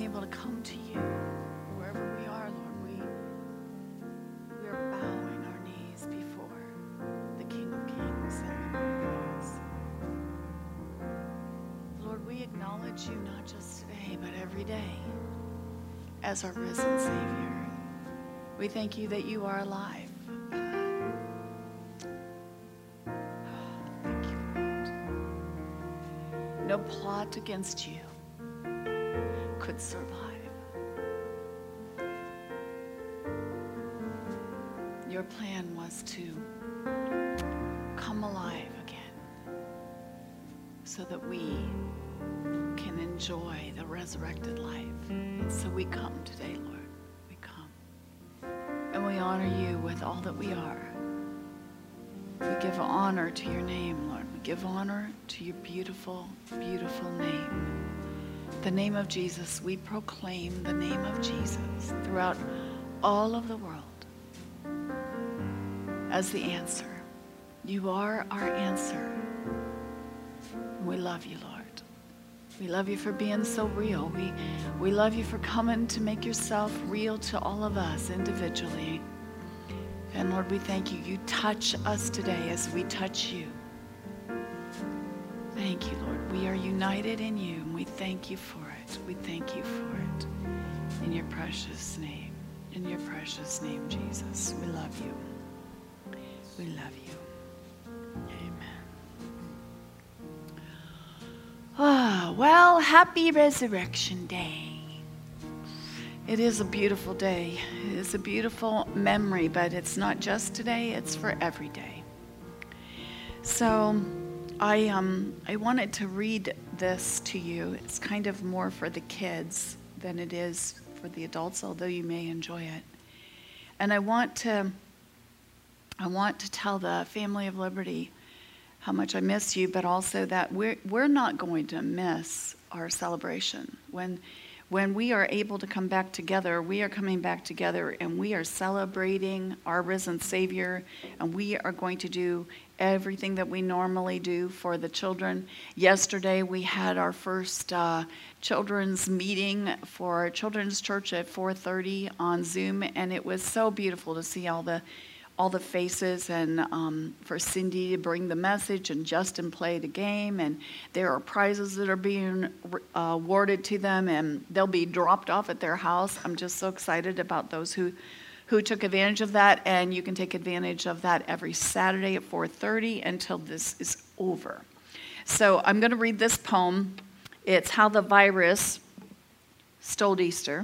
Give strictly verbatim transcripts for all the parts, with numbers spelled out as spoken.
able to come to you wherever we are, Lord. We, we are bowing our knees before the King of Kings and the Lord of Lords. Lord, we acknowledge you not just today, but every day as our risen Savior. We thank you that you are alive. Thank you, Lord. No plot against you could survive. Your plan was to come alive again so that we can enjoy the resurrected life. And so we come today, Lord. We come. And we honor you with all that we are. We give honor to your name, Lord. We give honor to your beautiful, beautiful name. The name of Jesus. We proclaim the name of Jesus throughout all of the world as the answer. You are our answer. We love you, Lord. We love you for being so real. We, we love you for coming to make yourself real to all of us individually. And Lord, we thank you. You touch us today as we touch you. Thank you, Lord. We are united in you, and we thank you for it. We thank you for it. In your precious name. In your precious name, Jesus. We love you. We love you. Amen. Ah, well, happy Resurrection Day. It is a beautiful day. It is a beautiful memory, but it's not just today, it's for every day. So I um I wanted to read this to you. It's kind of more for the kids than it is for the adults, although you may enjoy it. And I want to I want to tell the Family of Liberty how much I miss you, but also that we're we're not going to miss our celebration. When when we are able to come back together, we are coming back together and we are celebrating our risen Savior, and we are going to do everything that we normally do for the children. Yesterday we had our first uh, children's meeting for our children's church at four thirty on Zoom, and it was so beautiful to see all the all the faces, and um, for Cindy to bring the message and Justin play the game, and there are prizes that are being uh, awarded to them, and they'll be dropped off at their house. I'm just so excited about those who who took advantage of that, and you can take advantage of that every Saturday at four thirty until this is over. So I'm going to read this poem. It's How the Virus Stole Easter.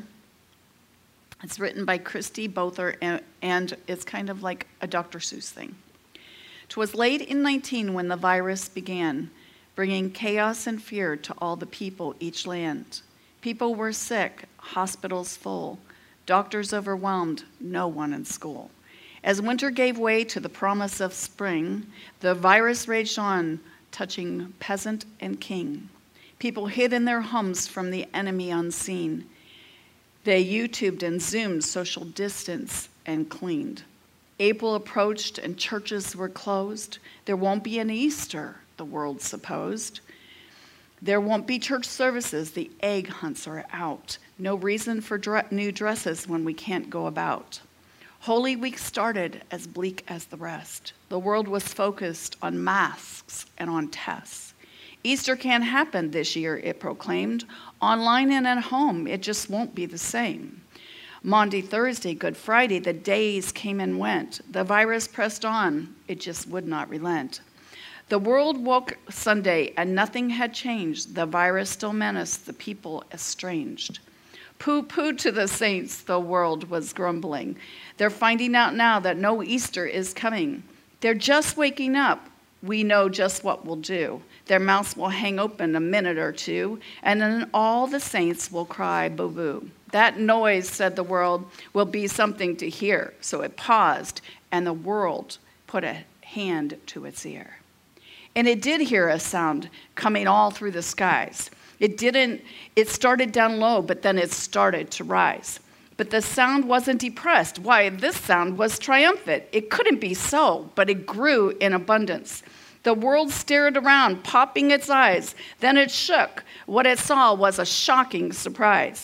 It's written by Christy Bother, and, and it's kind of like a Doctor Seuss thing. 'Twas late in nineteen when the virus began, bringing chaos and fear to all the people each land. People were sick, hospitals full, doctors overwhelmed, no one in school. As winter gave way to the promise of spring, the virus raged on, touching peasant and king. People hid in their homes from the enemy unseen. They YouTubed and Zoomed social distance and cleaned. April approached and churches were closed. There won't be an Easter, the world supposed. There won't be church services, the egg hunts are out. No reason for dre- new dresses when we can't go about. Holy Week started as bleak as the rest. The world was focused on masks and on tests. Easter can't happen this year, it proclaimed. Online and at home, it just won't be the same. Maundy, Thursday, Good Friday, the days came and went. The virus pressed on, it just would not relent. The world woke Sunday and nothing had changed. The virus still menaced, the people estranged. Pooh-pooh to the saints, the world was grumbling. They're finding out now that no Easter is coming. They're just waking up. We know just what we'll do. Their mouths will hang open a minute or two, and then all the saints will cry boo-boo. That noise, said the world, will be something to hear. So it paused, and the world put a hand to its ear. And it did hear a sound coming all through the skies. It didn't, it started down low, but then it started to rise. But the sound wasn't depressed. Why, this sound was triumphant. It couldn't be so, but it grew in abundance. The world stared around, popping its eyes. Then it shook. What it saw was a shocking surprise.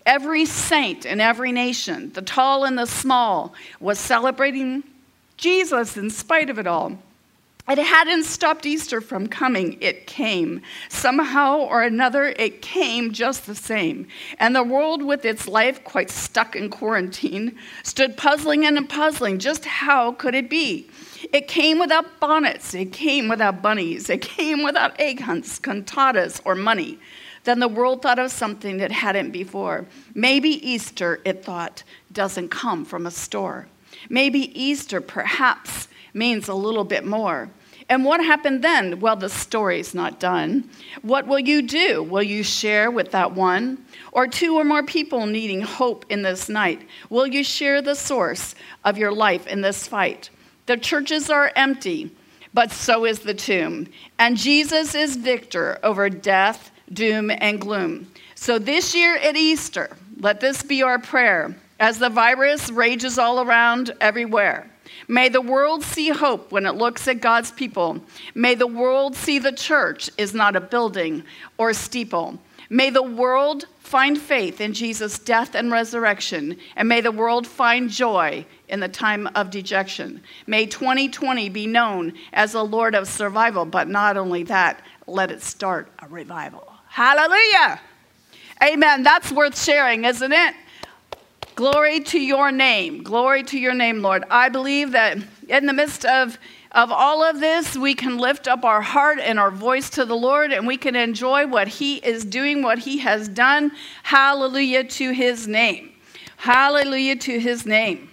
Every saint in every nation, the tall and the small, was celebrating Jesus in spite of it all. It hadn't stopped Easter from coming. It came. Somehow or another, it came just the same. And the world, with its life quite stuck in quarantine, stood puzzling and puzzling. Just how could it be? It came without bonnets. It came without bunnies. It came without egg hunts, cantatas, or money. Then the world thought of something it hadn't before. Maybe Easter, it thought, doesn't come from a store. Maybe Easter, perhaps, means a little bit more. And what happened then? Well, the story's not done. What will you do? Will you share with that one or two or more people needing hope in this night? Will you share the source of your life in this fight? The churches are empty, but so is the tomb. And Jesus is victor over death, doom, and gloom. So this year at Easter, let this be our prayer as the virus rages all around everywhere. May the world see hope when it looks at God's people. May the world see the church is not a building or steeple. May the world find faith in Jesus' death and resurrection. And may the world find joy in the time of dejection. May twenty twenty be known as the Lord of survival. But not only that, let it start a revival. Hallelujah. Amen. That's worth sharing, isn't it? Glory to your name. Glory to your name, Lord. I believe that in the midst of, of all of this, we can lift up our heart and our voice to the Lord, and we can enjoy what he is doing, what he has done. Hallelujah to his name. Hallelujah to his name.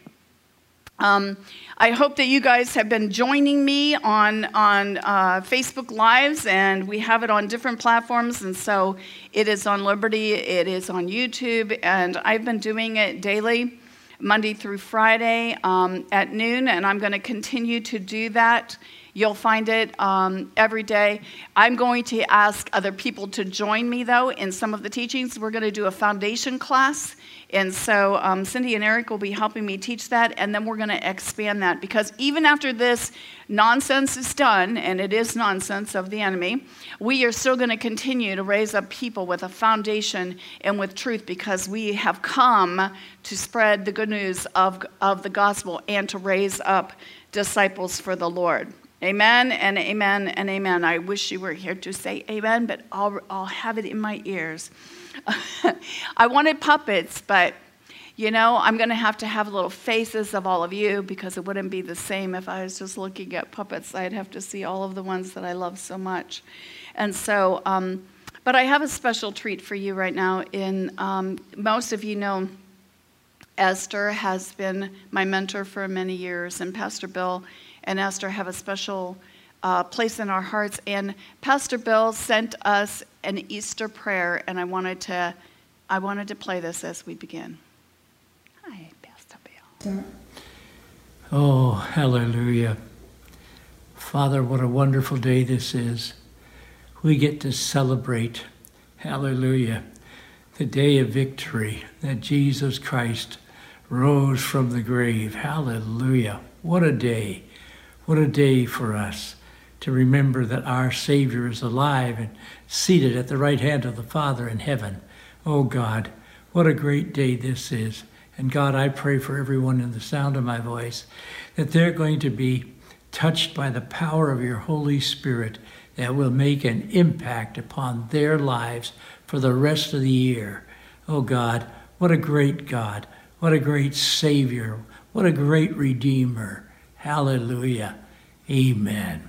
Um, I hope that you guys have been joining me on, on uh, Facebook Lives, and we have it on different platforms, and so it is on Liberty, it is on YouTube, and I've been doing it daily, Monday through Friday um, at noon, and I'm going to continue to do that. You'll find it um, every day. I'm going to ask other people to join me, though, in some of the teachings. We're going to do a foundation class. And so um, Cindy and Eric will be helping me teach that, and then we're going to expand that. Because even after this nonsense is done, and it is nonsense of the enemy, we are still going to continue to raise up people with a foundation and with truth, because we have come to spread the good news of, of the gospel and to raise up disciples for the Lord. Amen and amen and amen. I wish you were here to say amen, but I'll, I'll have it in my ears. I wanted puppets, but, you know, I'm going to have to have little faces of all of you, because it wouldn't be the same if I was just looking at puppets. I'd have to see all of the ones that I love so much. And so, um, but I have a special treat for you right now. In um, most of you know, Esther has been my mentor for many years, and Pastor Bill and Esther have a special uh, place in our hearts. And Pastor Bill sent us an Easter prayer, and I wanted to, I wanted to play this as we begin. Hi, Pastor Bill. Oh, hallelujah. Father, what a wonderful day this is. We get to celebrate, hallelujah, the day of victory, that Jesus Christ rose from the grave. Hallelujah. What a day. What a day for us to remember that our Savior is alive and seated at the right hand of the Father in heaven. Oh God, what a great day this is. And God, I pray for everyone in the sound of my voice that they're going to be touched by the power of your Holy Spirit that will make an impact upon their lives for the rest of the year. Oh God, what a great God. What a great Savior. What a great Redeemer. Hallelujah. Amen.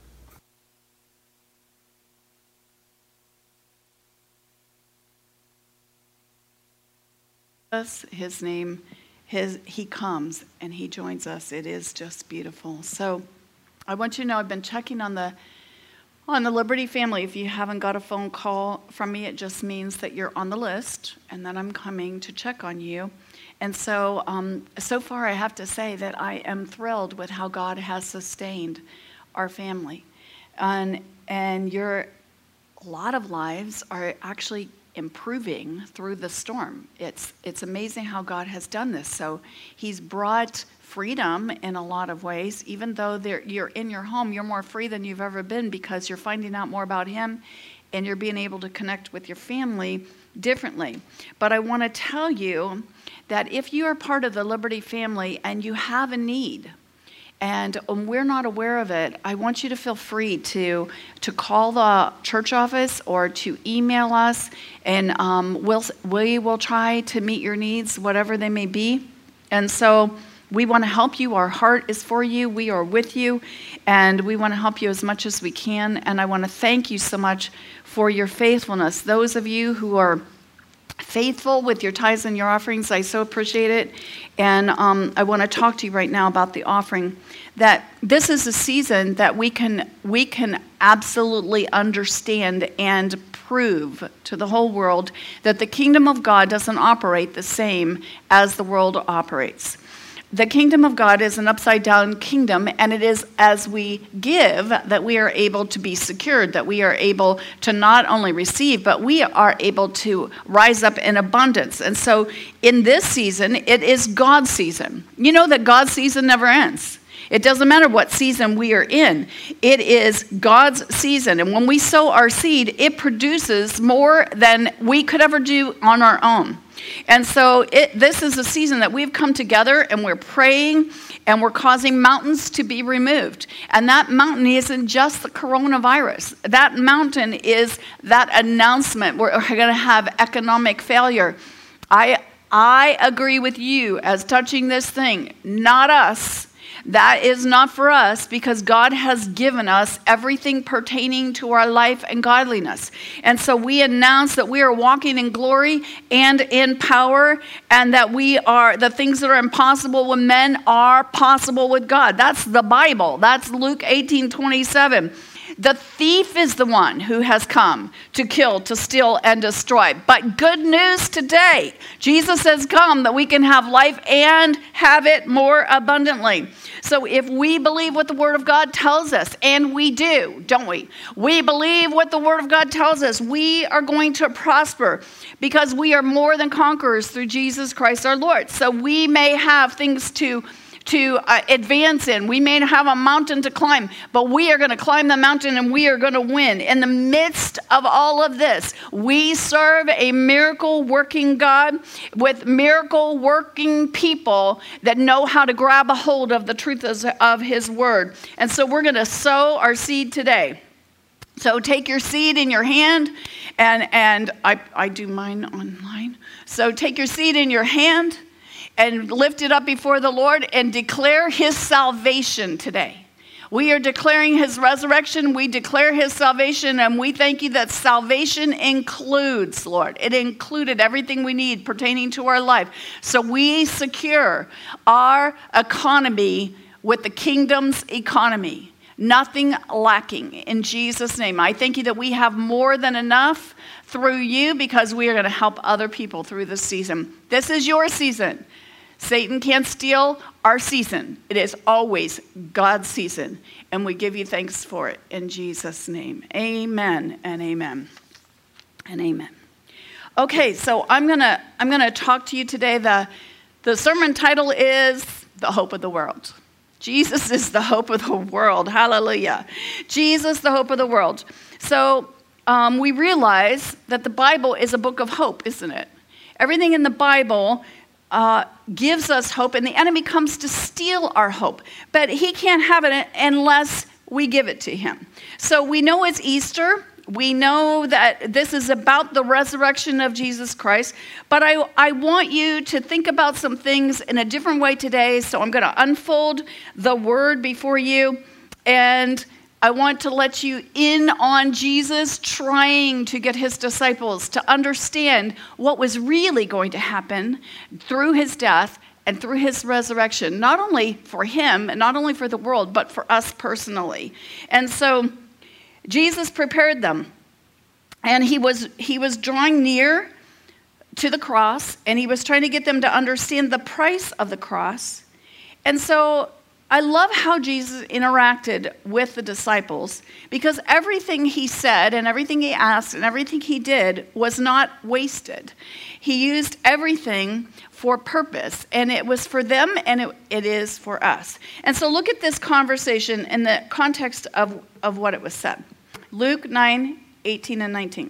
His name, his, he comes and he joins us. It is just beautiful. So I want you to know I've been checking on the on the Liberty family. If you haven't got a phone call from me, it just means that you're on the list and that I'm coming to check on you. And so, um, so far I have to say that I am thrilled with how God has sustained our family. And, and your, a lot of lives are actually improving through the storm. It's, it's amazing how God has done this. So he's brought freedom in a lot of ways. Even though you're in your home, you're more free than you've ever been, because you're finding out more about him. and you're being able to connect with your family differently. But I want to tell you that if you are part of the Liberty family and you have a need, and we're not aware of it, I want you to feel free to, to call the church office or to email us, and um, we'll, we will try to meet your needs, whatever they may be. And so we want to help you. Our heart is for you. We are with you, and we want to help you as much as we can. And I want to thank you so much for your faithfulness. Those of you who are faithful with your tithes and your offerings, I so appreciate it. And um, I want to talk to you right now about the offering. That this is a season that we can we can absolutely understand and prove to the whole world that the kingdom of God doesn't operate the same as the world operates. The kingdom of God is an upside-down kingdom, and it is as we give that we are able to be secured, that we are able to not only receive, but we are able to rise up in abundance. And so in this season, it is God's season. You know that God's season never ends. It doesn't matter what season we are in. It is God's season. And when we sow our seed, it produces more than we could ever do on our own. And so it, this is a season that we've come together and we're praying and we're causing mountains to be removed. And that mountain isn't just the coronavirus. That mountain is that announcement we're going to have economic failure. I, I agree with you as touching this thing, not us. That is not for us, because God has given us everything pertaining to our life and godliness. And so we announce that we are walking in glory and in power, and that we are, the things that are impossible with men are possible with God. That's the Bible. That's Luke eighteen twenty-seven. The thief is the one who has come to kill, to steal, and destroy. But good news today. Jesus has come that we can have life and have it more abundantly. So if we believe what the Word of God tells us, and we do, don't we? We believe what the Word of God tells us. We are going to prosper because we are more than conquerors through Jesus Christ our Lord. So we may have things to to uh, advance in. We may have a mountain to climb, but we are going to climb the mountain and we are going to win. In the midst of all of this, we serve a miracle working God with miracle working people that know how to grab a hold of the truth of his word. And so we're going to sow our seed today. So take your seed in your hand, and, and I, I do mine online. So take your seed in your hand and lift it up before the Lord and declare his salvation today. We are declaring his resurrection. We declare his salvation, and we thank you that salvation includes, Lord. It included everything we need pertaining to our life. So we secure our economy with the kingdom's economy. Nothing lacking in Jesus' name. I thank you that we have more than enough through you, because we are going to help other people through this season. This is your season. Satan can't steal our season. It is always God's season, and we give you thanks for it in Jesus' name. Amen and amen and amen. Okay, so I'm gonna I'm gonna talk to you today. The the sermon title is The Hope of the World. Jesus is the hope of the world. Hallelujah. Jesus, the hope of the world. So um, we realize that the Bible is a book of hope, isn't it? Everything in the Bible Uh, gives us hope, and the enemy comes to steal our hope. But he can't have it unless we give it to him. So we know it's Easter. We know that this is about the resurrection of Jesus Christ. But I, I want you to think about some things in a different way today. So I'm going to unfold the word before you, and I want to let you in on Jesus trying to get his disciples to understand what was really going to happen through his death and through his resurrection, not only for him and not only for the world, but for us personally. And so Jesus prepared them, and he was he was drawing near to the cross, and he was trying to get them to understand the price of the cross. And so I love how Jesus interacted with the disciples, because everything he said and everything he asked and everything he did was not wasted. He used everything for purpose, and it was for them, and it, it is for us. And so look at this conversation in the context of, of what it was said. Luke nine eighteen and nineteen.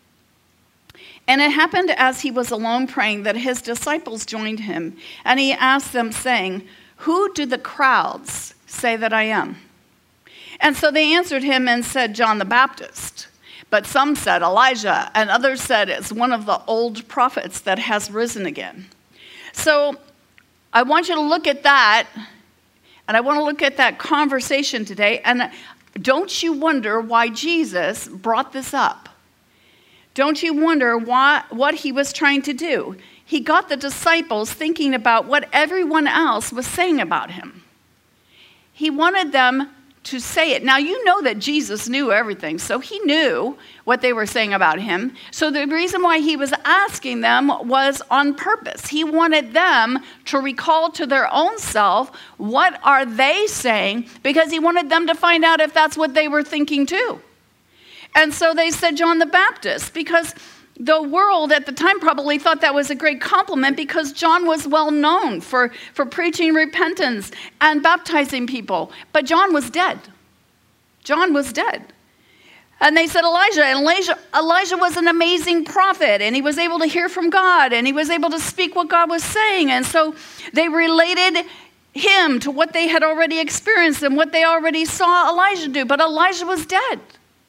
And it happened as he was alone praying that his disciples joined him, and he asked them, saying, "Who do the crowds say that I am?" And so they answered him and said, "John the Baptist." But some said Elijah, and others said it's one of the old prophets that has risen again. So I want you to look at that, and I want to look at that conversation today. And don't you wonder why Jesus brought this up? Don't you wonder why, what he was trying to do? He got the disciples thinking about what everyone else was saying about him. He wanted them to say it. Now, you know that Jesus knew everything, so he knew what they were saying about him. So the reason why he was asking them was on purpose. He wanted them to recall to their own self, what are they saying? Because he wanted them to find out if that's what they were thinking too. And so they said John the Baptist, because the world at the time probably thought that was a great compliment, because John was well known for, for preaching repentance and baptizing people. But John was dead. John was dead. And they said Elijah. And Elijah, Elijah was an amazing prophet, and he was able to hear from God, and he was able to speak what God was saying. And so they related him to what they had already experienced and what they already saw Elijah do. But Elijah was dead.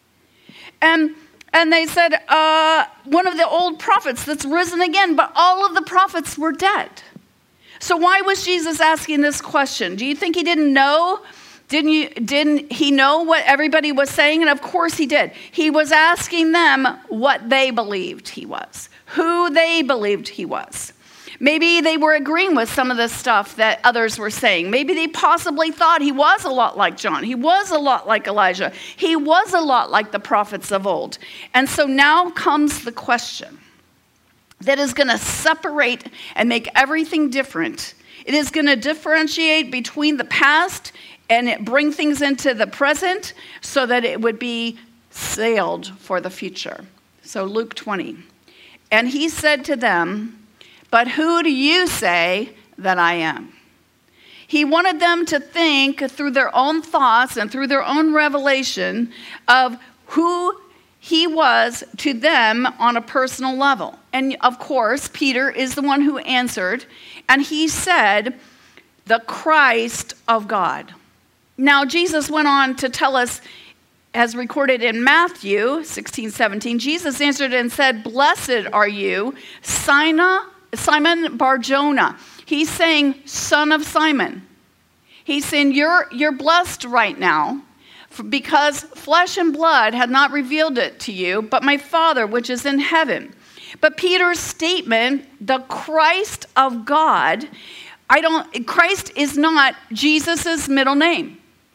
And And they said, uh, one of the old prophets that's risen again, but all of the prophets were dead. So why was Jesus asking this question? Do you think he didn't know? Didn't, you, didn't he know what everybody was saying? And of course he did. He was asking them what they believed he was, who they believed he was. Maybe they were agreeing with some of the stuff that others were saying. Maybe they possibly thought he was a lot like John. He was a lot like Elijah. He was a lot like the prophets of old. And so now comes the question that is going to separate and make everything different. It is going to differentiate between the past and it bring things into the present so that it would be sealed for the future. So Luke twenty. And he said to them, "But who do you say that I am?" He wanted them to think through their own thoughts and through their own revelation of who he was to them on a personal level. And of course, Peter is the one who answered, and he said, "The Christ of God." Now, Jesus went on to tell us, as recorded in Matthew sixteen seventeen, Jesus answered and said, "Blessed are you, Simon, Simon Bar-Jonah." He's saying, son of Simon. He's saying, you're, you're blessed right now because flesh and blood had not revealed it to you, but my Father which is in heaven. But Peter's statement, the Christ of God, I don't, Christ is not Jesus' middle name.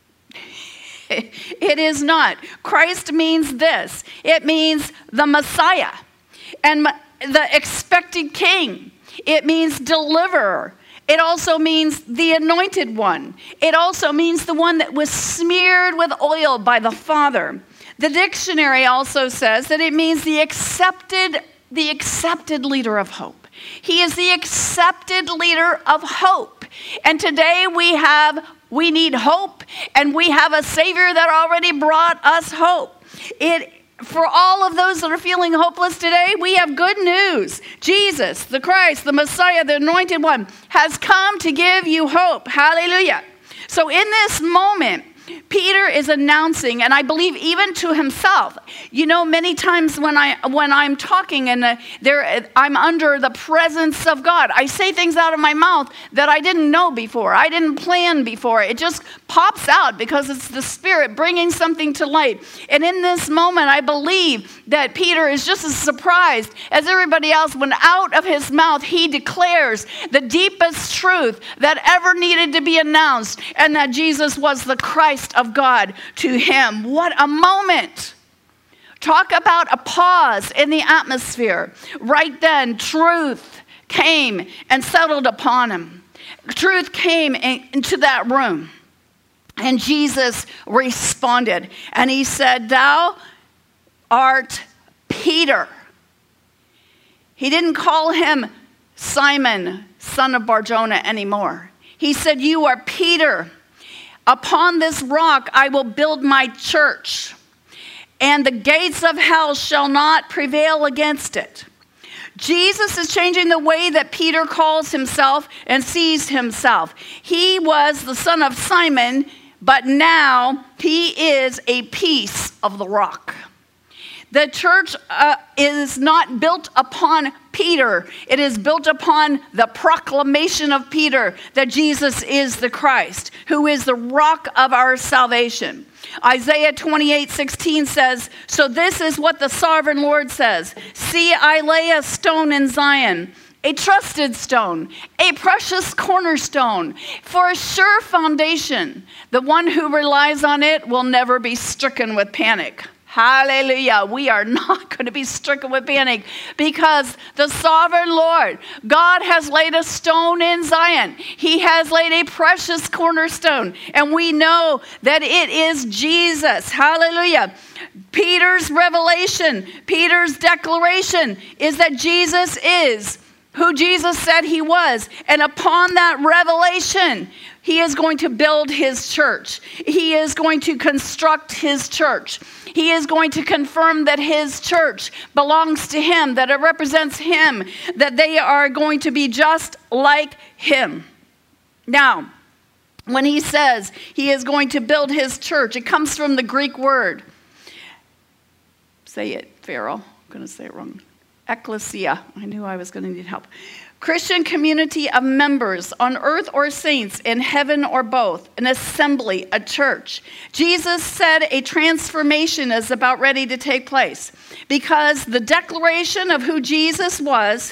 It is not. Christ means this. It means the Messiah and the expected king. It means deliverer. It also means the anointed one. It also means the one that was smeared with oil by the Father. The dictionary also says that it means the accepted, the accepted leader of hope. He is the accepted leader of hope. And today we have We need hope, and we have a Savior that already brought us hope. It, for all of those that are feeling hopeless today, we have good news. Jesus, the Christ, the Messiah, the Anointed One, has come to give you hope. Hallelujah. So in this moment, Peter is announcing, and I believe even to himself. You know, many times when I when I'm talking and uh, there I'm under the presence of God, I say things out of my mouth that I didn't know before. I didn't plan before. It just pops out because it's the Spirit bringing something to light. And in this moment, I believe that Peter is just as surprised as everybody else when out of his mouth he declares the deepest truth that ever needed to be announced, and that Jesus was the Christ of God to him. What a moment. Talk about a pause in the atmosphere. Right then, truth came and settled upon him. Truth came in, into that room. And Jesus responded. And he said, "Thou art Peter." He didn't call him Simon, son of Bar-Jonah anymore. He said, "You are Peter. Upon this rock I will build my church, and the gates of hell shall not prevail against it. Jesus is changing the way that Peter calls himself and sees himself. He was the son of Simon, but now he is a piece of the rock. The church uh, is not built upon Peter. It is built upon the proclamation of Peter that Jesus is the Christ, who is the rock of our salvation. Isaiah twenty-eight sixteen says, so this is what the sovereign Lord says. See, I lay a stone in Zion, a trusted stone, a precious cornerstone, for a sure foundation. The one who relies on it will never be stricken with panic. Hallelujah. We are not going to be stricken with panic because the sovereign Lord, God has laid a stone in Zion. He has laid a precious cornerstone, and we know that it is Jesus. Hallelujah. Peter's revelation, Peter's declaration is that Jesus is who Jesus said he was. And upon that revelation, he is going to build his church. He is going to construct his church. He is going to confirm that his church belongs to him, that it represents him, that they are going to be just like him. Now, when he says he is going to build his church, it comes from the Greek word. Say it, Pharaoh. I'm going to say it wrong. Ecclesia. I knew I was going to need help. Christian community of members on earth or saints in heaven or both, an assembly, a church. Jesus said a transformation is about ready to take place because the declaration of who Jesus was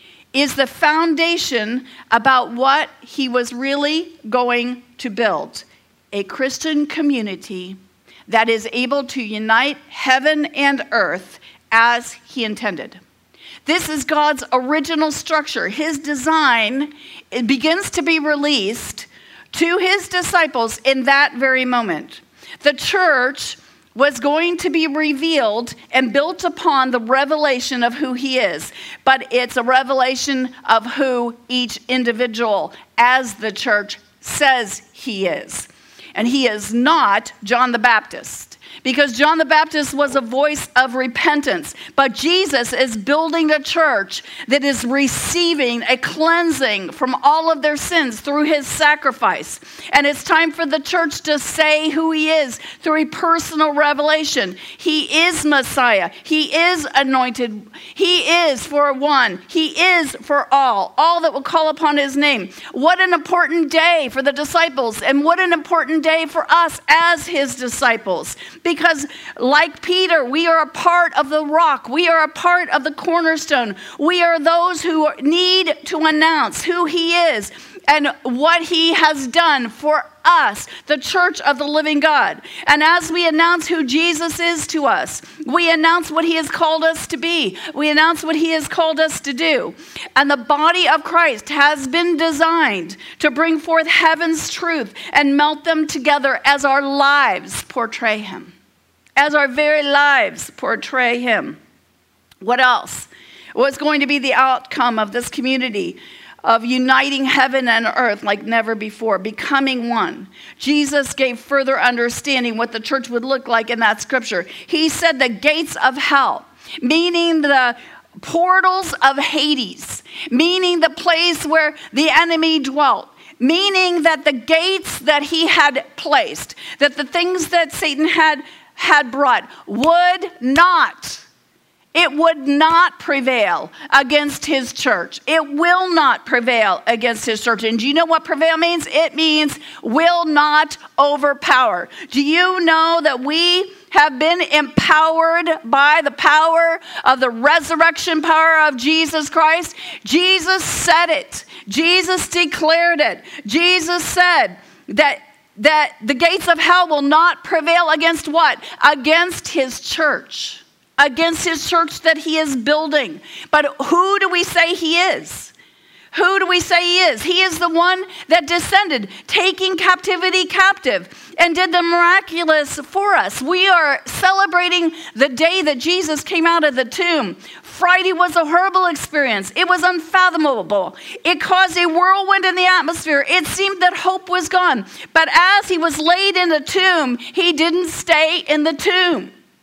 is the foundation about what he was really going to build. A Christian community that is able to unite heaven and earth as he intended. This is God's original structure. His design, it begins to be released to his disciples in that very moment. The church was going to be revealed and built upon the revelation of who he is. But it's a revelation of who each individual as the church says he is. And he is not John the Baptist. Because John the Baptist was a voice of repentance. But Jesus is building a church that is receiving a cleansing from all of their sins through his sacrifice. And it's time for the church to say who he is through a personal revelation. He is Messiah. He is anointed. He is for one. He is for all. All that will call upon his name. What an important day for the disciples. And what an important day for us as his disciples. Because like Peter, we are a part of the rock. We are a part of the cornerstone. We are those who need to announce who he is and what he has done for us, the church of the living God. And as we announce who Jesus is to us, we announce what he has called us to be. We announce what he has called us to do. And the body of Christ has been designed to bring forth heaven's truth and melt them together as our lives portray him. As our very lives portray him. What else? What's going to be the outcome of this community of uniting heaven and earth like never before, becoming one? Jesus gave further understanding what the church would look like in that scripture. He said the gates of hell, meaning the portals of Hades, meaning the place where the enemy dwelt. Meaning that the gates that he had placed, that the things that Satan had had brought would not, it would not prevail against his church. It will not prevail against his church. And do you know what prevail means? It means will not overpower. Do you know that we have been empowered by the power of the resurrection power of Jesus Christ? Jesus said it. Jesus declared it. Jesus said that that the gates of hell will not prevail against what? Against his church. Against his church that he is building. But who do we say he is? Who do we say he is? He is the one that descended, taking captivity captive, and did the miraculous for us. We are celebrating the day that Jesus came out of the tomb. Friday was a horrible experience. It was unfathomable. It caused a whirlwind in the atmosphere. It seemed that hope was gone. But as he was laid in the tomb, he didn't stay in the tomb.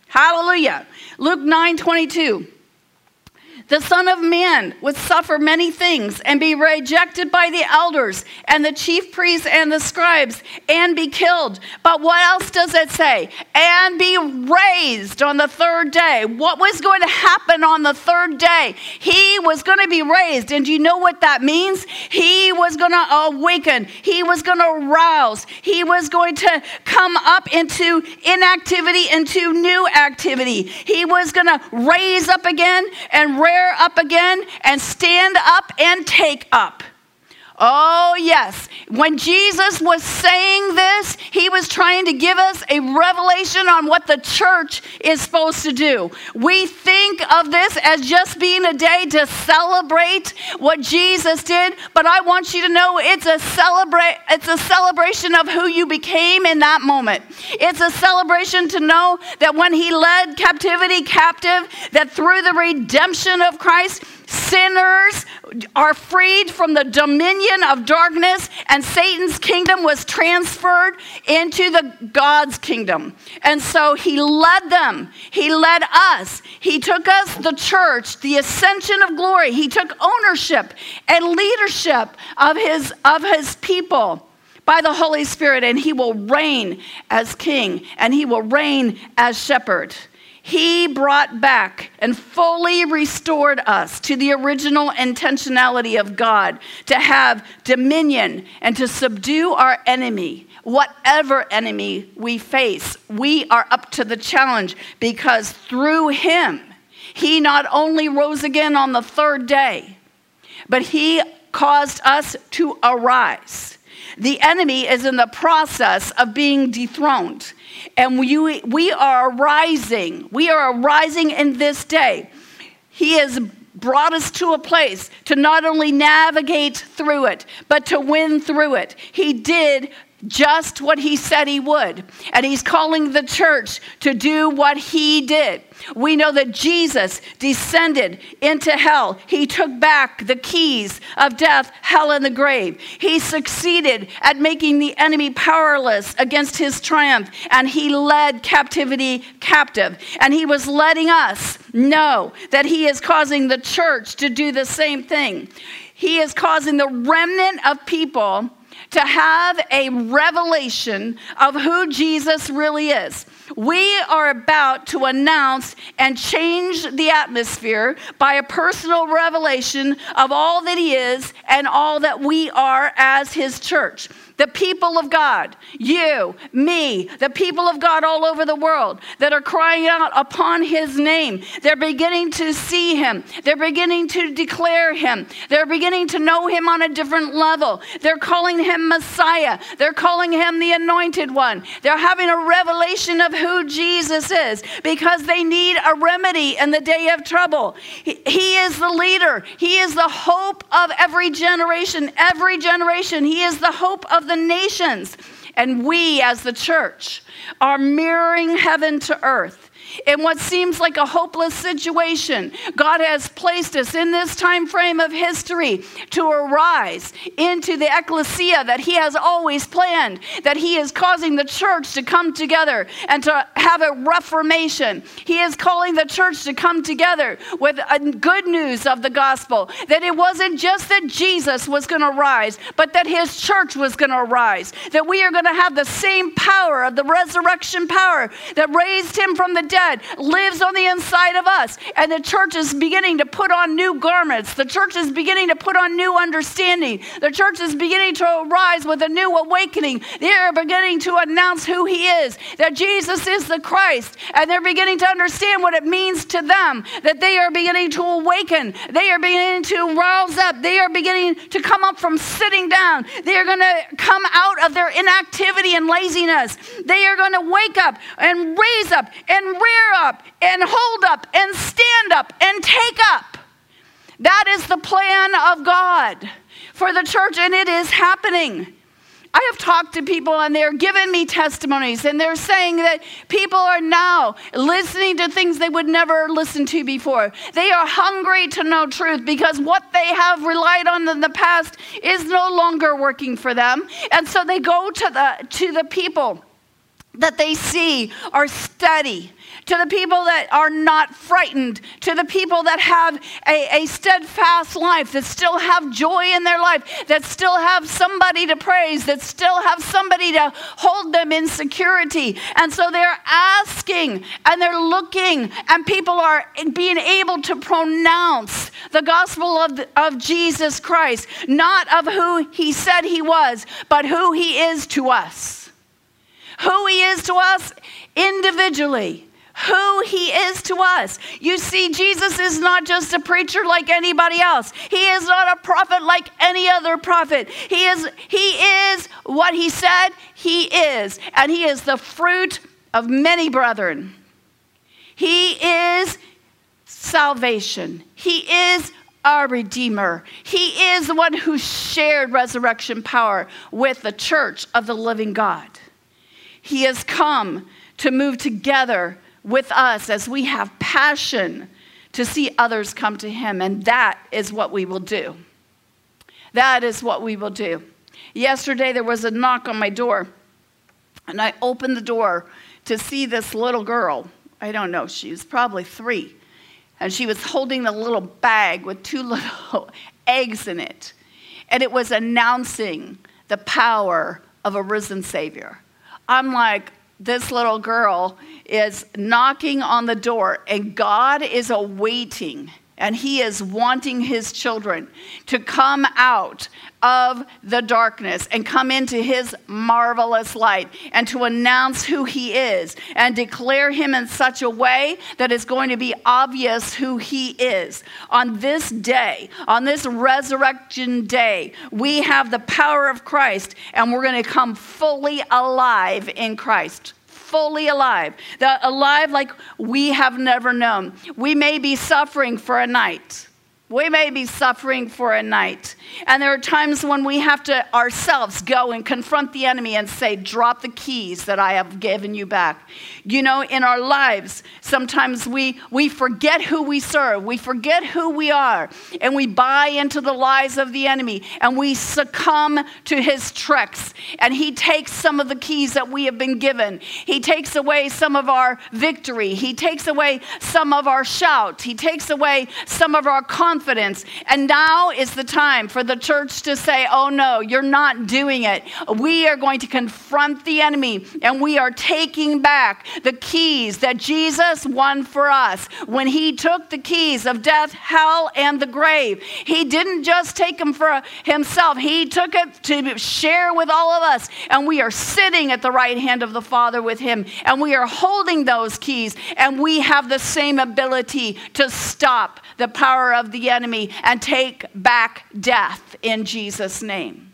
Hallelujah. Luke nine twenty-two. The Son of Man would suffer many things and be rejected by the elders and the chief priests and the scribes and be killed. But what else does it say? And be raised on the third day. What was going to happen on the third day? He was going to be raised. And do you know what that means? He was going to awaken. He was going to rouse. He was going to come up into inactivity, into new activity. He was going to raise up again and raise up again and stand up and take up. Oh, yes. When Jesus was saying this, he was trying to give us a revelation on what the church is supposed to do. We think of this as just being a day to celebrate what Jesus did, but I want you to know it's a celebrate it's a celebration of who you became in that moment. It's a celebration to know that when he led captivity captive, that through the redemption of Christ, sinners are freed from the dominion of darkness, and Satan's kingdom was transferred into the God's kingdom. And so he led them. He led us. He took us, the church, the ascension of glory. He took ownership and leadership of his, of his people by the Holy Spirit, and he will reign as king, and he will reign as shepherd. He brought back and fully restored us to the original intentionality of God to have dominion and to subdue our enemy. Whatever enemy we face, we are up to the challenge because through him, he not only rose again on the third day, but he caused us to arise. The enemy is in the process of being dethroned. And we, we are arising. We are arising in this day. He has brought us to a place to not only navigate through it, but to win through it. He did just what he said he would. And he's calling the church to do what he did. We know that Jesus descended into hell. He took back the keys of death, hell, and the grave. He succeeded at making the enemy powerless against his triumph, and he led captivity captive. And he was letting us know that he is causing the church to do the same thing. He is causing the remnant of people to have a revelation of who Jesus really is. We are about to announce and change the atmosphere by a personal revelation of all that he is and all that we are as his church. The people of God, you, me, the people of God all over the world that are crying out upon his name. They're beginning to see him. They're beginning to declare him. They're beginning to know him on a different level. They're calling him Messiah. They're calling him the Anointed One. They're having a revelation of who Jesus is because they need a remedy in the day of trouble. He, he is the leader. He is the hope of every generation. Every generation. He is the hope of the nations. And we as the church are mirroring heaven to earth. In what seems like a hopeless situation, God has placed us in this time frame of history to arise into the ecclesia that he has always planned, that he is causing the church to come together and to have a reformation. He is calling the church to come together with a good news of the gospel, that it wasn't just that Jesus was going to rise, but that his church was going to rise, that we are going to have the same power of the resurrection power that raised him from the dead lives on the inside of us, and the church is beginning to put on new garments. The church is beginning to put on new understanding. The church is beginning to arise with a new awakening. They are beginning to announce who he is, that Jesus is the Christ, and they're beginning to understand what it means to them, that they are beginning to awaken. They are beginning to rouse up. They are beginning to come up from sitting down. They are going to come out of their inactivity and laziness. They are going to wake up and raise up and rear up and hold up and stand up and take up. That is the plan of God for the church, and it is happening. I have talked to people and they're giving me testimonies, and they're saying that people are now listening to things they would never listen to before. They are hungry to know truth because what they have relied on in the past is no longer working for them. And so they go to the to the people that they see are steady, to the people that are not frightened, to the people that have a, a steadfast life, that still have joy in their life, that still have somebody to praise, that still have somebody to hold them in security. And so they're asking and they're looking, and people are being able to pronounce the gospel of, of Jesus Christ, not of who he said he was, but who he is to us. Who he is to us individually. Who he is to us. You see, Jesus is not just a preacher like anybody else. He is not a prophet like any other prophet. He is, he is what he said he is. And he is the fruit of many brethren. He is salvation. He is our Redeemer. He is the one who shared resurrection power with the church of the living God. He has come to move together with us as we have passion to see others come to him. And that is what we will do. That is what we will do. Yesterday there was a knock on my door, and I opened the door to see this little girl. I don't know, she was probably three. And she was holding a little bag with two little eggs in it. And it was announcing the power of a risen Savior. I'm like, this little girl is knocking on the door, and God is awaiting, and he is wanting his children to come out of the darkness and come into his marvelous light, and to announce who he is and declare him in such a way that it's going to be obvious who he is. On this day, on this resurrection day, we have the power of Christ, and we're going to come fully alive in Christ. Fully alive. The, alive like we have never known. We may be suffering for a night. We may be suffering for a night. And there are times when we have to ourselves go and confront the enemy and say, drop the keys that I have given you back. You know, in our lives, sometimes we, we forget who we serve. We forget who we are. And we buy into the lies of the enemy. And we succumb to his tricks. And he takes some of the keys that we have been given. He takes away some of our victory. He takes away some of our shout. He takes away some of our confidence. Confidence. And now is the time for the church to say, oh no, you're not doing it. We are going to confront the enemy, and we are taking back the keys that Jesus won for us. When he took the keys of death, hell, and the grave, he didn't just take them for himself. He took it to share with all of us. And we are sitting at the right hand of the Father with him. And we are holding those keys. And we have the same ability to stop the power of the enemy and take back death in Jesus' name.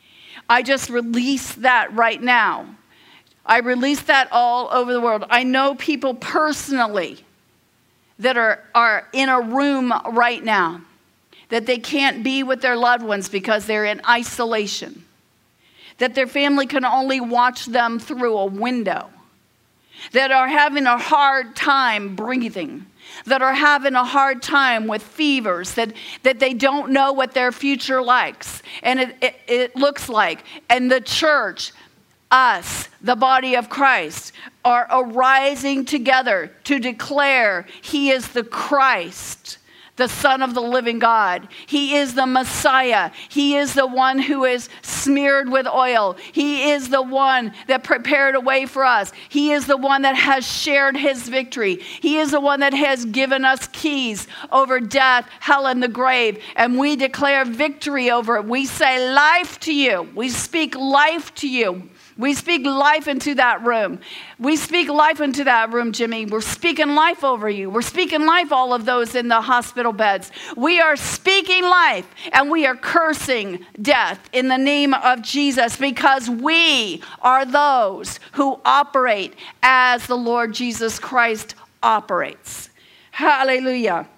I just release that right now. I release that all over the world. I know people personally that are, are in a room right now that they can't be with their loved ones because they're in isolation, that their family can only watch them through a window, that are having a hard time breathing, that are having a hard time with fevers, that, that they don't know what their future likes and it, it, it looks like. And the church, us, the body of Christ, are arising together to declare he is the Christ, the Son of the living God. He is the Messiah. He is the one who is smeared with oil. He is the one that prepared a way for us. He is the one that has shared his victory. He is the one that has given us keys over death, hell, and the grave. And we declare victory over it. We say life to you. We speak life to you. We speak life into that room. We speak life into that room, Jimmy. We're speaking life over you. We're speaking life, all of those in the hospital beds. We are speaking life, and we are cursing death in the name of Jesus, because we are those who operate as the Lord Jesus Christ operates. Hallelujah.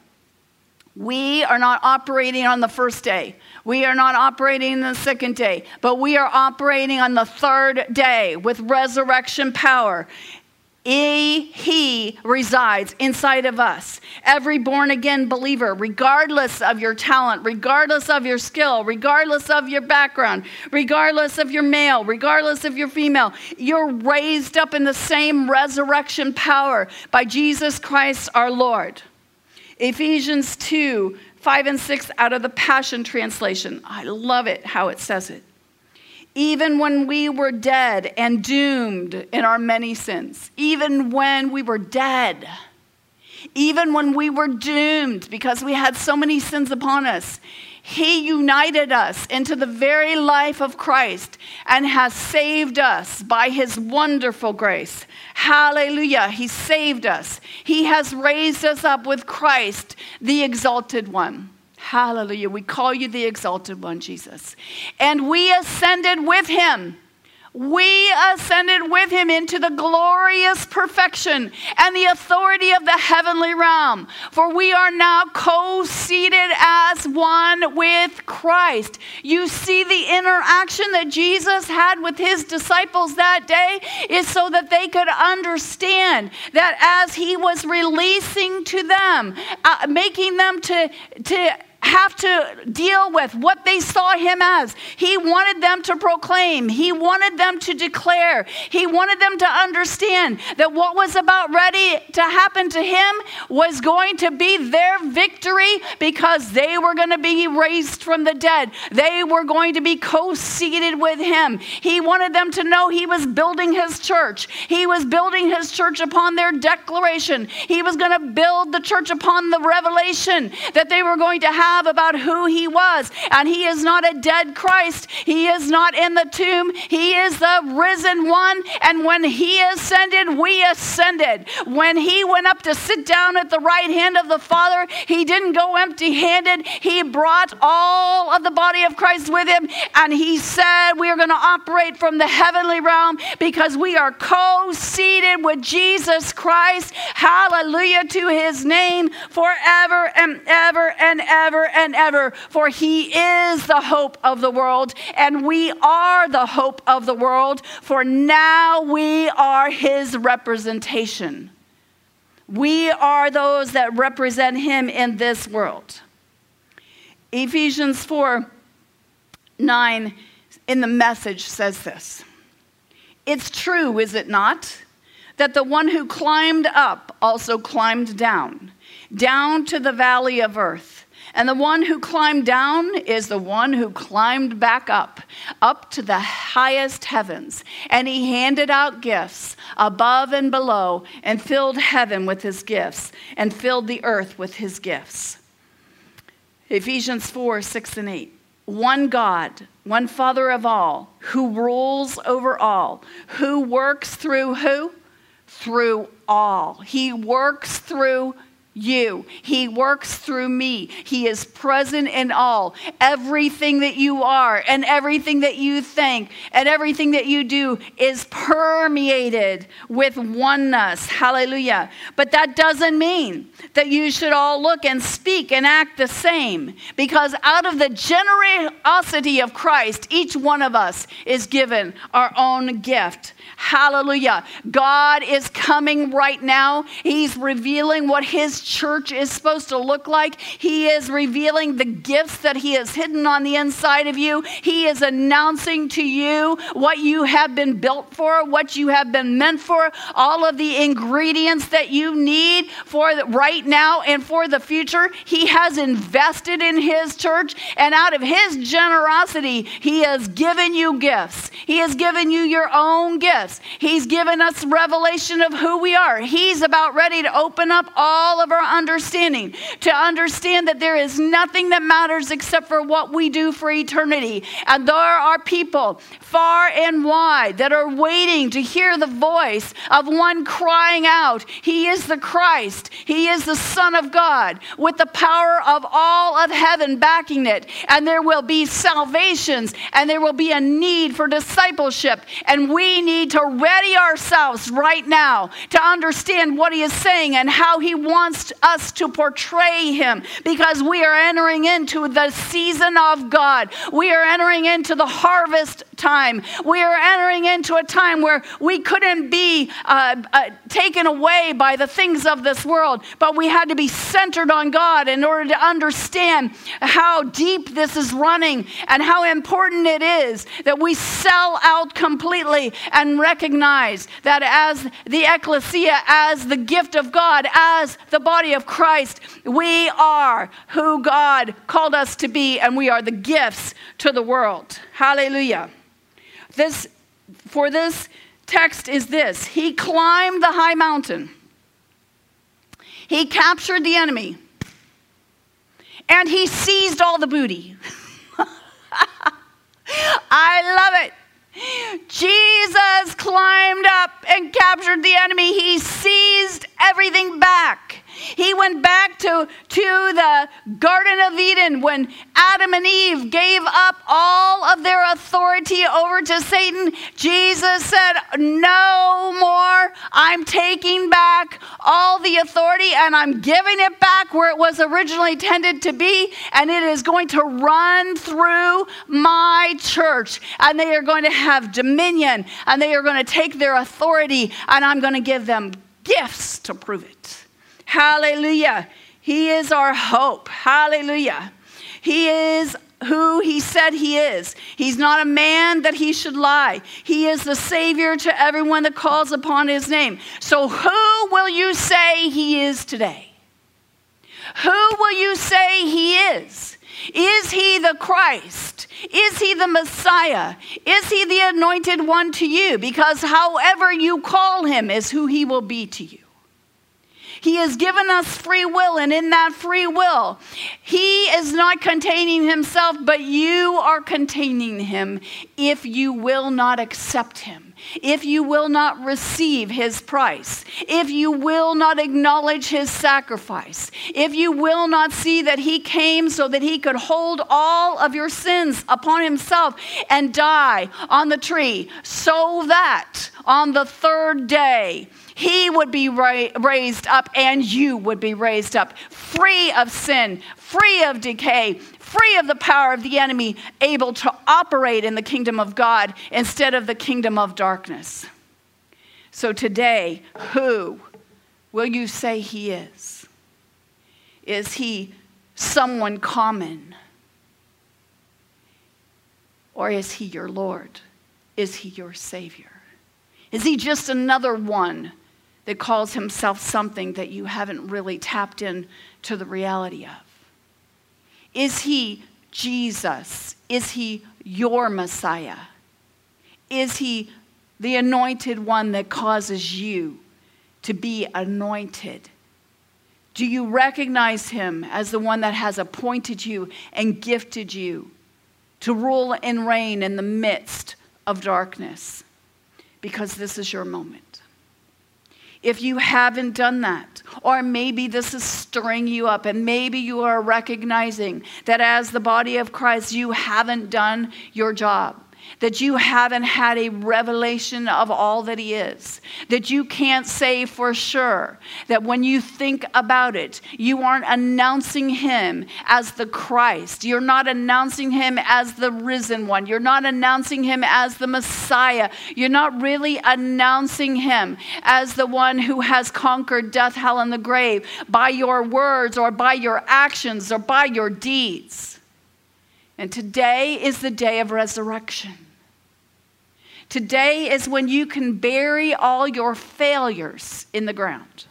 We are not operating on the first day. We are not operating on the second day, but we are operating on the third day with resurrection power. He, he resides inside of us. Every born-again believer, regardless of your talent, regardless of your skill, regardless of your background, regardless of your male, regardless of your female, you're raised up in the same resurrection power by Jesus Christ our Lord. Ephesians two, five and six out of the Passion Translation. I love it how it says it. Even when we were dead and doomed in our many sins, even when we were dead, even when we were doomed because we had so many sins upon us, he united us into the very life of Christ and has saved us by his wonderful grace. Hallelujah. He saved us. He has raised us up with Christ, the exalted one. Hallelujah. We call you the exalted one, Jesus. And we ascended with him. We ascended with him into the glorious perfection and the authority of the heavenly realm. For we are now co-seated as one with Christ. You see, the interaction that Jesus had with his disciples that day is so that they could understand that as he was releasing to them, uh, making them to, to have to deal with what they saw him as. He wanted them to proclaim. He wanted them to declare. He wanted them to understand that what was about ready to happen to him was going to be their victory because they were going to be raised from the dead. They were going to be co-seated with him. He wanted them to know he was building his church. He was building his church upon their declaration. He was going to build the church upon the revelation that they were going to have about who he was. And he is not a dead Christ. He is not in the tomb. He is the risen one. And when he ascended, we ascended. When he went up to sit down at the right hand of the Father, he didn't go empty-handed. He brought all of the body of Christ with him. And he said, we are going to operate from the heavenly realm because we are co-seated with Jesus Christ. Hallelujah to his name forever and ever and ever and ever, for he is the hope of the world, and we are the hope of the world, for now we are his representation. We are those that represent him in this world. Ephesians four nine in the Message says this. It's true, is it not, that the one who climbed up also climbed down, down to the valley of earth. And the one who climbed down is the one who climbed back up, up to the highest heavens. And he handed out gifts above and below and filled heaven with his gifts and filled the earth with his gifts. Ephesians four, six and eight. One God, one Father of all, who rules over all, who works through who? Through all. He works through you. He works through me. He is present in all. Everything that you are and everything that you think and everything that you do is permeated with oneness. Hallelujah. But that doesn't mean that you should all look and speak and act the same, because out of the generosity of Christ, each one of us is given our own gift. Hallelujah. God is coming right now. He's revealing what his church is supposed to look like. He is revealing the gifts that he has hidden on the inside of you. He is announcing to you what you have been built for, what you have been meant for, all of the ingredients that you need for the, right now and for the future. He has invested in his church, and out of his generosity, he has given you gifts. He has given you your own gifts. He's given us revelation of who we are. He's about ready to open up all of our understanding, to understand that there is nothing that matters except for what we do for eternity. And there are people far and wide that are waiting to hear the voice of one crying out, he is the Christ. He is the Son of God, with the power of all of heaven backing it. And there will be salvations, and there will be a need for discipleship. And we need to ready ourselves right now to understand what he is saying and how he wants us to portray him, because we are entering into the season of God. We are entering into the harvest time. We are entering into a time where we couldn't be uh, uh, taken away by the things of this world, but we had to be centered on God in order to understand how deep this is running and how important it is that we sell out completely and recognize that as the ecclesia, as the gift of God, as the body of Christ, we are who God called us to be, and we are the gifts to the world. Hallelujah. This, for this text is this: he climbed the high mountain. He captured the enemy. And he seized all the booty. I love it. Jesus climbed up and captured the enemy. He seized everything back. He went back to, to the Garden of Eden when Adam and Eve gave up all of their authority over to Satan. Jesus said, no more. I'm taking back all the authority and I'm giving it back where it was originally intended to be. And it is going to run through my church. And they are going to have dominion. And they are going to take their authority. And I'm going to give them gifts to prove it. Hallelujah. He is our hope. Hallelujah. He is who he said he is. He's not a man that he should lie. He is the Savior to everyone that calls upon his name. So who will you say he is today? Who will you say he is? Is he the Christ? Is he the Messiah? Is he the anointed one to you? Because however you call him is who he will be to you. He has given us free will, and in that free will, he is not containing himself, but you are containing him if you will not accept him, if you will not receive his price, if you will not acknowledge his sacrifice, if you will not see that he came so that he could hold all of your sins upon himself and die on the tree, so that on the third day, he would be ra- raised up and you would be raised up, free of sin, free of decay, free of the power of the enemy, able to operate in the kingdom of God instead of the kingdom of darkness. So today, who will you say he is? Is he someone common? Or is he your Lord? Is he your Savior? Is he just another one that calls himself something that you haven't really tapped in to the reality of? Is he Jesus? Is he your Messiah? Is he the anointed one that causes you to be anointed? Do you recognize him as the one that has appointed you and gifted you to rule and reign in the midst of darkness? Because this is your moment. If you haven't done that, or maybe this is stirring you up, and maybe you are recognizing that as the body of Christ, you haven't done your job, that you haven't had a revelation of all that he is, that you can't say for sure that when you think about it, you aren't announcing him as the Christ. You're not announcing him as the risen one. You're not announcing him as the Messiah. You're not really announcing him as the one who has conquered death, hell, and the grave by your words or by your actions or by your deeds. And today is the day of resurrection. Today is when you can bury all your failures in the ground.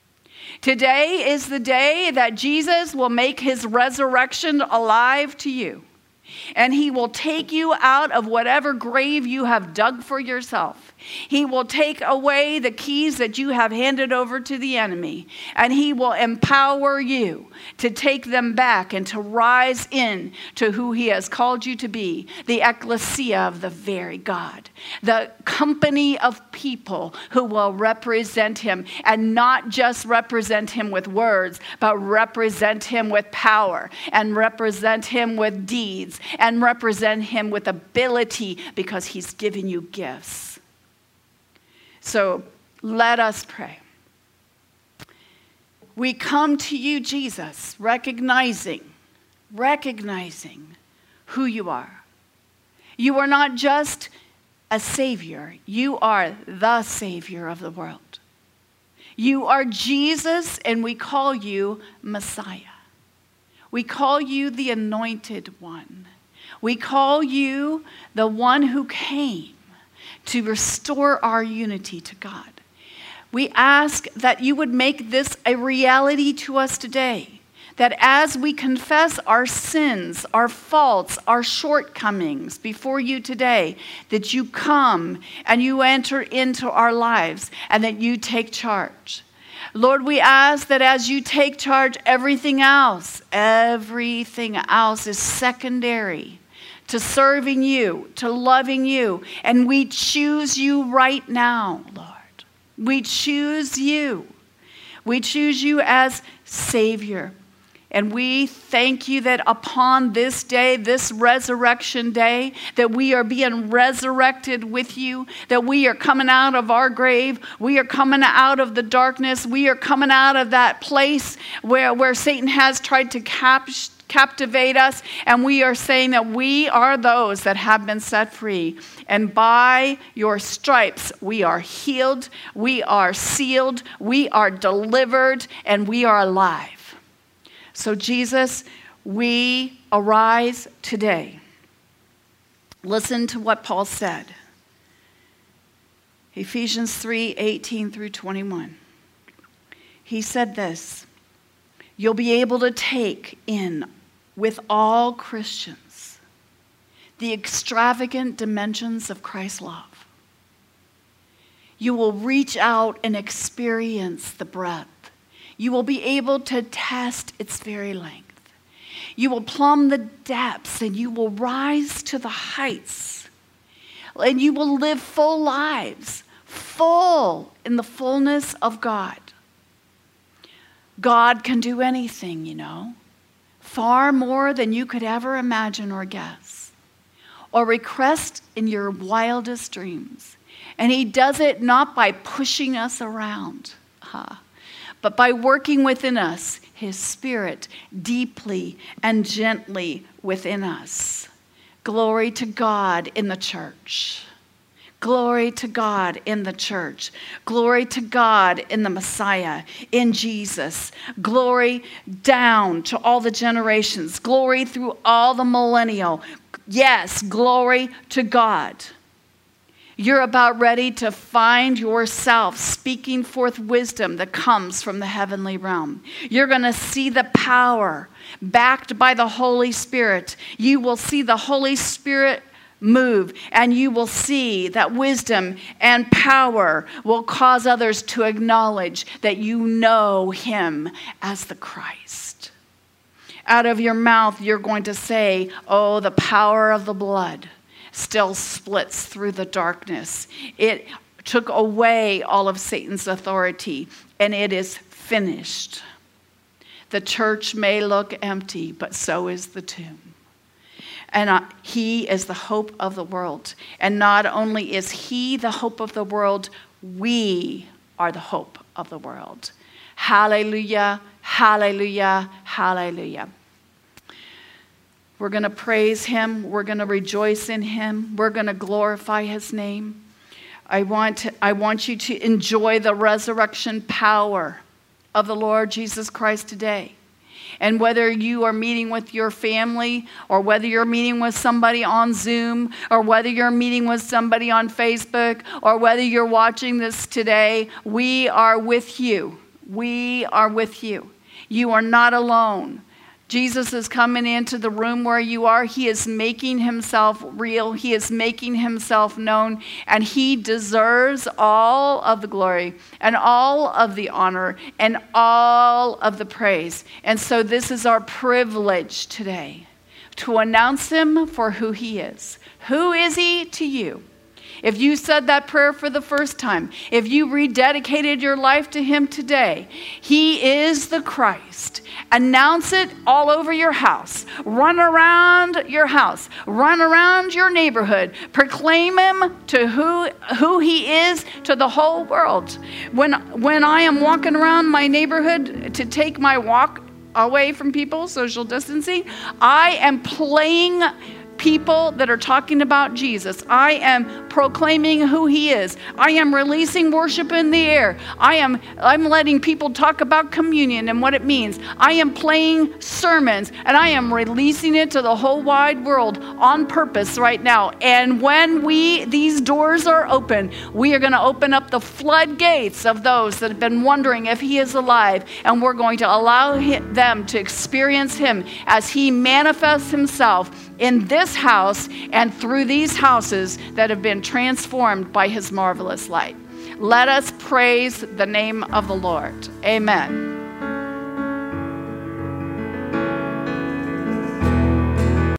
Today is the day that Jesus will make his resurrection alive to you. And he will take you out of whatever grave you have dug for yourself. He will take away the keys that you have handed over to the enemy. And he will empower you to take them back and to rise in to who he has called you to be. The ecclesia of the very God. The company of people who will represent him. And not just represent him with words, but represent him with power. And represent him with deeds. And represent him with ability, because he's given you gifts. So let us pray. We come to you, Jesus, recognizing, recognizing who you are. You are not just a Savior. You are the Savior of the world. You are Jesus, and we call you Messiah. We call you the Anointed One. We call you the one who came to restore our unity to God. We ask that you would make this a reality to us today, that as we confess our sins, our faults, our shortcomings before you today, that you come and you enter into our lives and that you take charge. Lord, we ask that as you take charge, everything else, everything else is secondary to serving you, to loving you. And we choose you right now, Lord. We choose you. We choose you as Savior. And we thank you that upon this day, this resurrection day, that we are being resurrected with you, that we are coming out of our grave, we are coming out of the darkness, we are coming out of that place where, where Satan has tried to cap- captivate us, and we are saying that we are those that have been set free. And by your stripes, we are healed, we are sealed, we are delivered, and we are alive. So Jesus, we arise today. Listen to what Paul said. Ephesians three, eighteen through twenty-one. He said this, you'll be able to take in with all Christians the extravagant dimensions of Christ's love. You will reach out and experience the breadth. You will be able to test its very length. You will plumb the depths and you will rise to the heights. And you will live full lives, full in the fullness of God. God can do anything, you know, far more than you could ever imagine or guess, or request in your wildest dreams. And he does it not by pushing us around, huh? but by working within us, his Spirit deeply and gently within us. Glory to God in the church. Glory to God in the church. Glory to God in the Messiah, in Jesus. Glory down to all the generations. Glory through all the millennial. Yes, glory to God. You're about ready to find yourself speaking forth wisdom that comes from the heavenly realm. You're going to see the power backed by the Holy Spirit. You will see the Holy Spirit move, and you will see that wisdom and power will cause others to acknowledge that you know him as the Christ. Out of your mouth, you're going to say, oh, the power of the blood still splits through the darkness. It took away all of Satan's authority, and it is finished. The church may look empty, but so is the tomb. And uh, he is the hope of the world. And not only is he the hope of the world, we are the hope of the world. Hallelujah, hallelujah, hallelujah. We're going to praise him. We're going to rejoice in him. We're going to glorify his name. I want, to, I want you to enjoy the resurrection power of the Lord Jesus Christ today. And whether you are meeting with your family, or whether you're meeting with somebody on Zoom, or whether you're meeting with somebody on Facebook, or whether you're watching this today, we are with you. We are with you. You are not alone. Jesus is coming into the room where you are. He is making himself real. He is making himself known. And he deserves all of the glory and all of the honor and all of the praise. And so this is our privilege today to announce him for who he is. Who is he to you? If you said that prayer for the first time, if you rededicated your life to him today, he is the Christ. Announce it all over your house. Run around your house. Run around your neighborhood. Proclaim him to who, who he is to the whole world. When, when I am walking around my neighborhood to take my walk away from people, social distancing, I am playing people that are talking about Jesus. I am proclaiming who he is. I am releasing worship in the air. I am I'm letting people talk about communion and what it means. I am playing sermons, and I am releasing it to the whole wide world on purpose right now. And when we these doors are open, we are going to open up the floodgates of those that have been wondering if he is alive, and we're going to allow him, them to experience him as he manifests himself in this house and through these houses that have been transformed by his marvelous light. Let us praise the name of the Lord. Amen.